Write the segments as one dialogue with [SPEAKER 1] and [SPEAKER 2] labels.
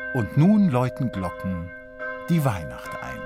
[SPEAKER 1] Und nun läuten Glocken die Weihnacht ein.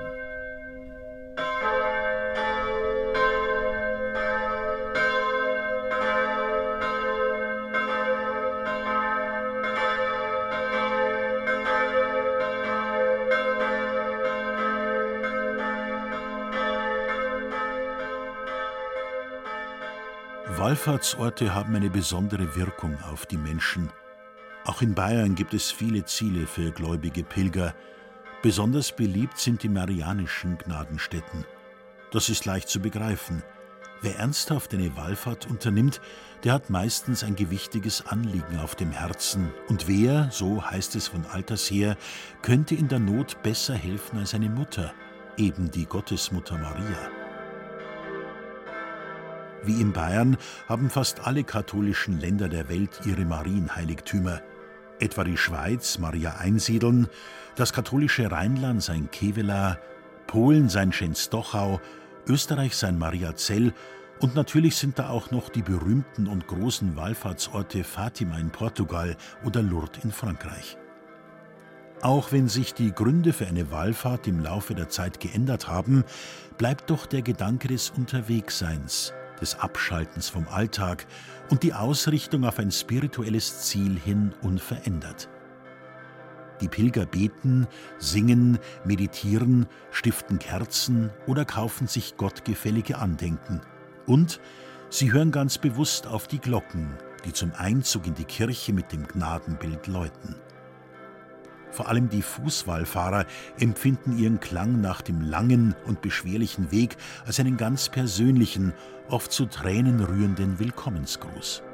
[SPEAKER 1] Wallfahrtsorte haben eine besondere Wirkung auf die Menschen. Auch in Bayern gibt es viele Ziele für gläubige Pilger. Besonders beliebt sind die marianischen Gnadenstätten. Das ist leicht zu begreifen. Wer ernsthaft eine Wallfahrt unternimmt, der hat meistens ein gewichtiges Anliegen auf dem Herzen. Und wer, so heißt es von alters her, könnte in der Not besser helfen als eine Mutter, eben die Gottesmutter Maria. Wie in Bayern haben fast alle katholischen Länder der Welt ihre Marienheiligtümer. Etwa die Schweiz Maria Einsiedeln, das katholische Rheinland sein Kevela, Polen sein Częstochow, Österreich sein Mariazell und natürlich sind da auch noch die berühmten und großen Wallfahrtsorte Fatima in Portugal oder Lourdes in Frankreich. Auch wenn sich die Gründe für eine Wallfahrt im Laufe der Zeit geändert haben, bleibt doch der Gedanke des Unterwegsseins, des Abschaltens vom Alltag und die Ausrichtung auf ein spirituelles Ziel hin unverändert. Die Pilger beten, singen, meditieren, stiften Kerzen oder kaufen sich gottgefällige Andenken. Und sie hören ganz bewusst auf die Glocken, die zum Einzug in die Kirche mit dem Gnadenbild läuten. Vor allem die Fußwallfahrer empfinden ihren Klang nach dem langen und beschwerlichen Weg als einen ganz persönlichen, oft zu Tränen rührenden Willkommensgruß.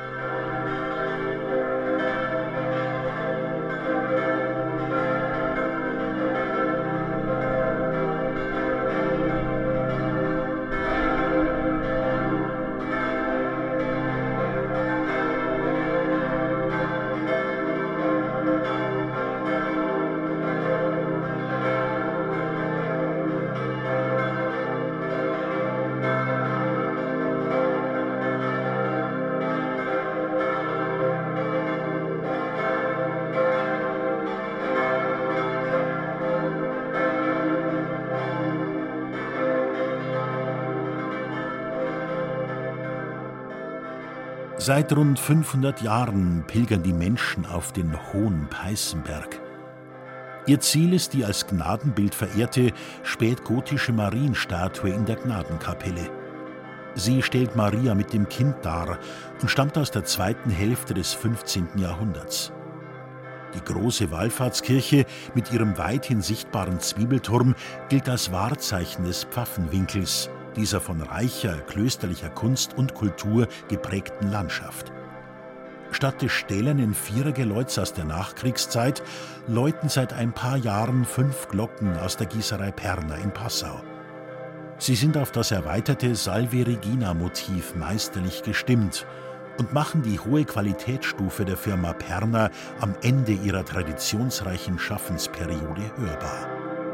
[SPEAKER 1] Seit rund 500 Jahren pilgern die Menschen auf den Hohen Peißenberg. Ihr Ziel ist die als Gnadenbild verehrte spätgotische Marienstatue in der Gnadenkapelle. Sie stellt Maria mit dem Kind dar und stammt aus der zweiten Hälfte des 15. Jahrhunderts. Die große Wallfahrtskirche mit ihrem weithin sichtbaren Zwiebelturm gilt als Wahrzeichen des Pfaffenwinkels, dieser von reicher klösterlicher Kunst und Kultur geprägten Landschaft. Statt des stählernen Vierergeläuts aus der Nachkriegszeit läuten seit ein paar Jahren 5 Glocken aus der Gießerei Perner in Passau. Sie sind auf das erweiterte Salve Regina-Motiv meisterlich gestimmt und machen die hohe Qualitätsstufe der Firma Perner am Ende ihrer traditionsreichen Schaffensperiode hörbar.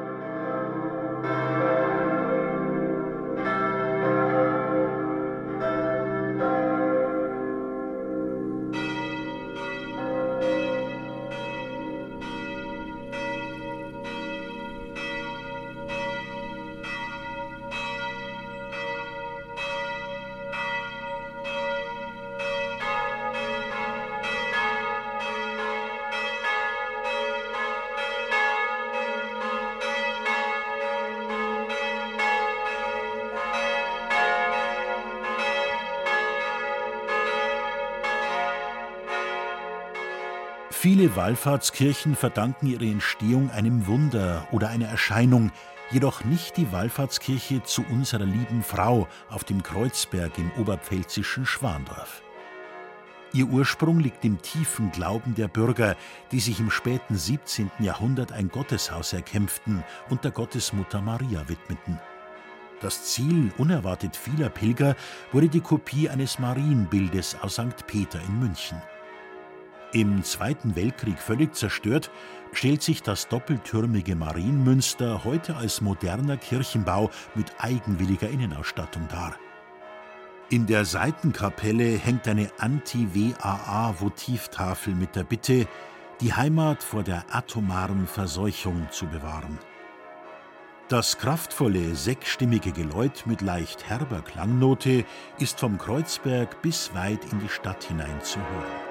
[SPEAKER 1] Viele Wallfahrtskirchen verdanken ihre Entstehung einem Wunder oder einer Erscheinung, jedoch nicht die Wallfahrtskirche zu Unserer Lieben Frau auf dem Kreuzberg im oberpfälzischen Schwandorf. Ihr Ursprung liegt im tiefen Glauben der Bürger, die sich im späten 17. Jahrhundert ein Gotteshaus erkämpften und der Gottesmutter Maria widmeten. Das Ziel unerwartet vieler Pilger wurde die Kopie eines Marienbildes aus St. Peter in München. Im Zweiten Weltkrieg völlig zerstört, stellt sich das doppeltürmige Marienmünster heute als moderner Kirchenbau mit eigenwilliger Innenausstattung dar. In der Seitenkapelle hängt eine Anti-WAA-Votivtafel mit der Bitte: die Heimat vor der atomaren Verseuchung zu bewahren. Das kraftvolle, sechsstimmige Geläut mit leicht herber Klangnote ist vom Kreuzberg bis weit in die Stadt hinein zu hören.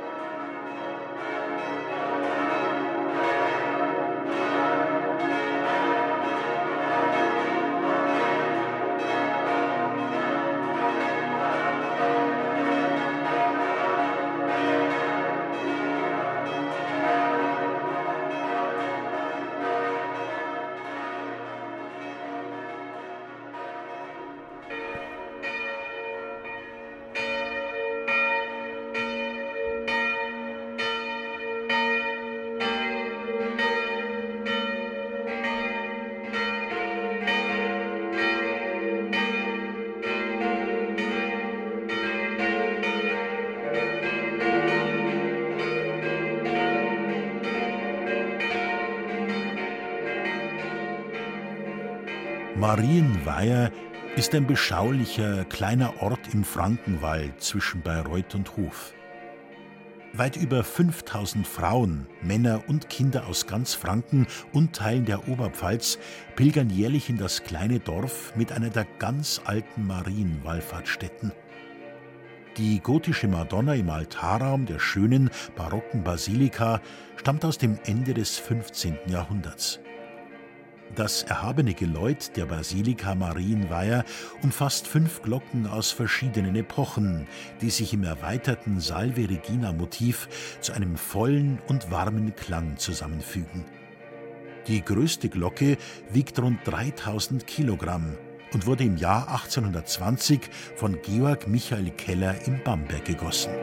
[SPEAKER 1] Marienweiher ist ein beschaulicher, kleiner Ort im Frankenwald zwischen Bayreuth und Hof. Weit über 5000 Frauen, Männer und Kinder aus ganz Franken und Teilen der Oberpfalz pilgern jährlich in das kleine Dorf mit einer der ganz alten Marienwallfahrtsstätten. Die gotische Madonna im Altarraum der schönen, barocken Basilika stammt aus dem Ende des 15. Jahrhunderts. Das erhabene Geläut der Basilika Marienweiher umfasst 5 Glocken aus verschiedenen Epochen, die sich im erweiterten Salve-Regina-Motiv zu einem vollen und warmen Klang zusammenfügen. Die größte Glocke wiegt rund 3000 Kilogramm und wurde im Jahr 1820 von Georg Michael Keller in Bamberg gegossen.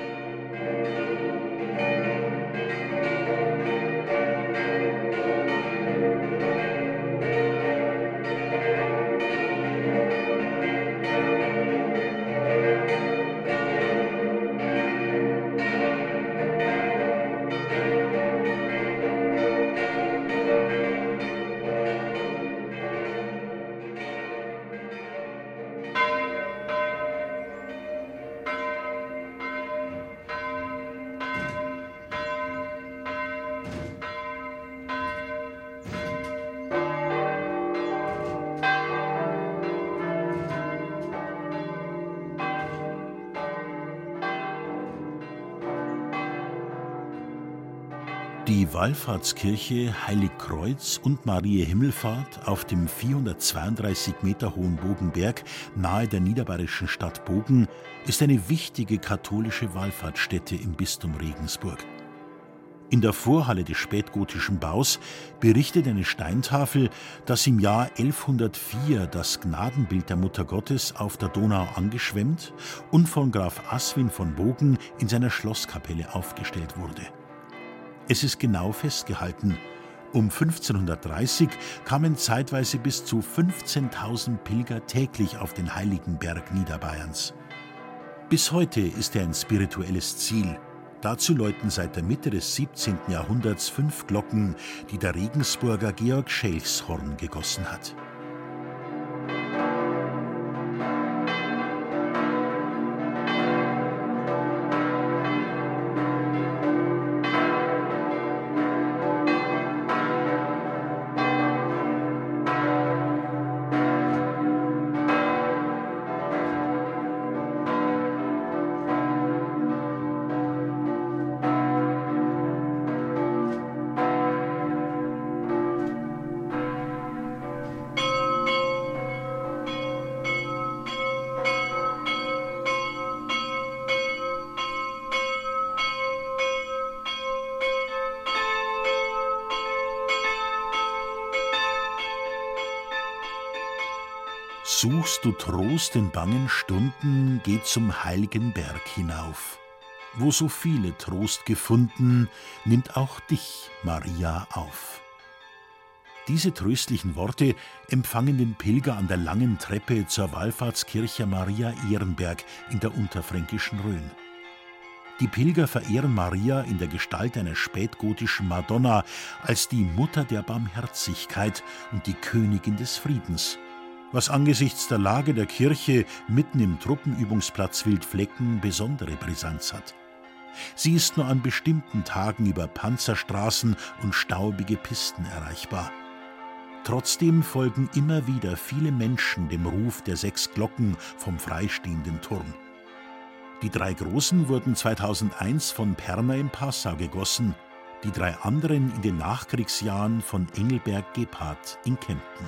[SPEAKER 1] Die Wallfahrtskirche Heiligkreuz und Mariä Himmelfahrt auf dem 432 Meter hohen Bogenberg nahe der niederbayerischen Stadt Bogen ist eine wichtige katholische Wallfahrtsstätte im Bistum Regensburg. In der Vorhalle des spätgotischen Baus berichtet eine Steintafel, dass im Jahr 1104 das Gnadenbild der Mutter Gottes auf der Donau angeschwemmt und von Graf Aswin von Bogen in seiner Schlosskapelle aufgestellt wurde. Es ist genau festgehalten. Um 1530 kamen zeitweise bis zu 15.000 Pilger täglich auf den heiligen Berg Niederbayerns. Bis heute ist er ein spirituelles Ziel. Dazu läuten seit der Mitte des 17. Jahrhunderts 5 Glocken, die der Regensburger Georg Schelchshorn gegossen hat. Suchst du Trost in bangen Stunden, geh zum heiligen Berg hinauf. Wo so viele Trost gefunden, nimmt auch dich, Maria, auf. Diese tröstlichen Worte empfangen den Pilger an der langen Treppe zur Wallfahrtskirche Maria Ehrenberg in der unterfränkischen Rhön. Die Pilger verehren Maria in der Gestalt einer spätgotischen Madonna als die Mutter der Barmherzigkeit und die Königin des Friedens, was angesichts der Lage der Kirche mitten im Truppenübungsplatz Wildflecken besondere Brisanz hat. Sie ist nur an bestimmten Tagen über Panzerstraßen und staubige Pisten erreichbar. Trotzdem folgen immer wieder viele Menschen dem Ruf der 6 Glocken vom freistehenden Turm. Die 3 großen wurden 2001 von Perner in Passau gegossen, die 3 anderen in den Nachkriegsjahren von Engelberg-Gebhardt in Kempten.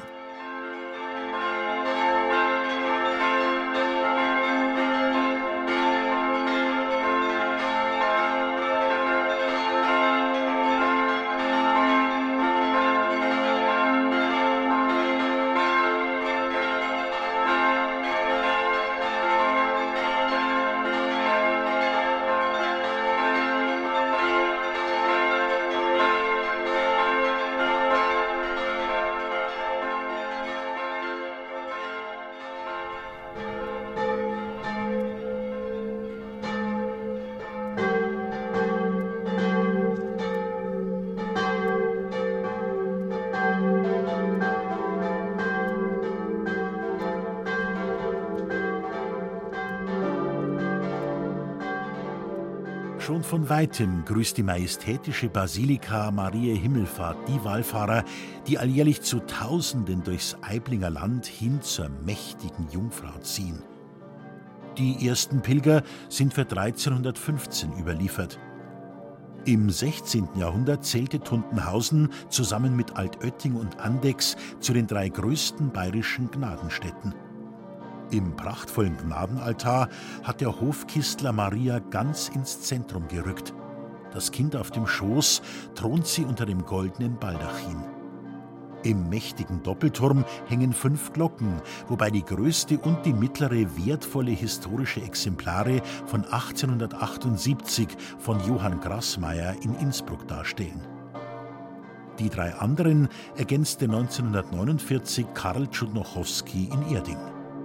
[SPEAKER 1] Schon von weitem grüßt die majestätische Basilika Mariä Himmelfahrt die Wallfahrer, die alljährlich zu Tausenden durchs Aiblinger Land hin zur mächtigen Jungfrau ziehen. Die ersten Pilger sind für 1315 überliefert. Im 16. Jahrhundert zählte Tuntenhausen zusammen mit Altötting und Andechs zu den 3 größten bayerischen Gnadenstädten. Im prachtvollen Gnadenaltar hat der Hofkistler Maria ganz ins Zentrum gerückt. Das Kind auf dem Schoß thront sie unter dem goldenen Baldachin. Im mächtigen Doppelturm hängen 5 Glocken, wobei die größte und die mittlere wertvolle historische Exemplare von 1878 von Johann Grassmaier in Innsbruck darstellen. Die 3 anderen ergänzte 1949 Karl Tschudnochowski in Erding.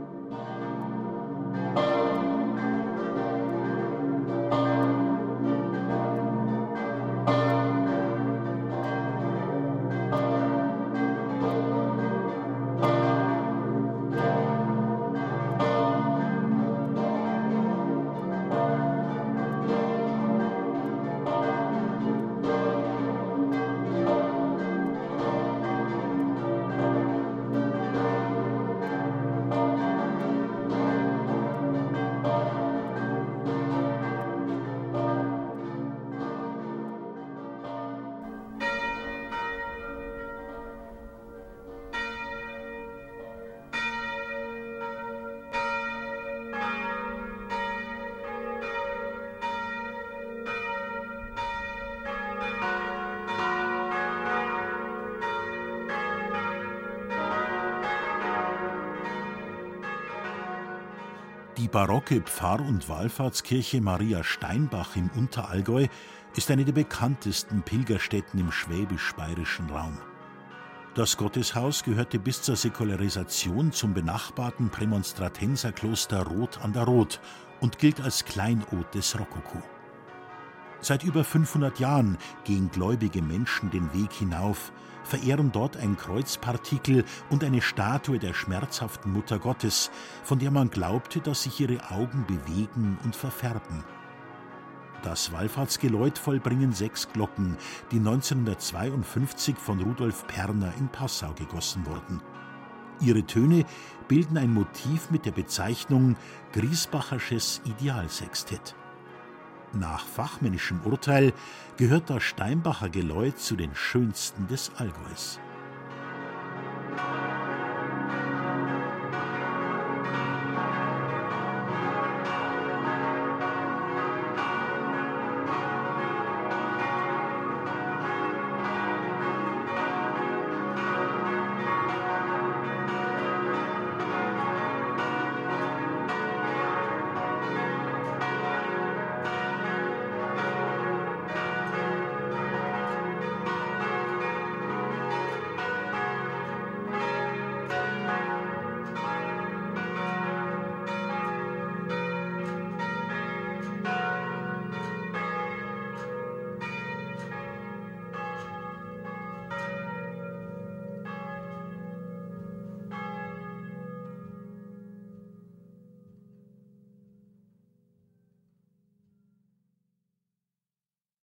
[SPEAKER 1] Die barocke Pfarr- und Wallfahrtskirche Maria Steinbach im Unterallgäu ist eine der bekanntesten Pilgerstätten im schwäbisch-bayerischen Raum. Das Gotteshaus gehörte bis zur Säkularisation zum benachbarten Prämonstratenserkloster Roth an der Roth und gilt als Kleinod des Rokoko. Seit über 500 Jahren gehen gläubige Menschen den Weg hinauf, verehren dort ein Kreuzpartikel und eine Statue der schmerzhaften Mutter Gottes, von der man glaubte, dass sich ihre Augen bewegen und verfärben. Das Wallfahrtsgeläut vollbringen 6 Glocken, die 1952 von Rudolf Perner in Passau gegossen wurden. Ihre Töne bilden ein Motiv mit der Bezeichnung Griesbachersches Idealsextett. Nach fachmännischem Urteil gehört das Steinbacher Geläut zu den schönsten des Allgäus.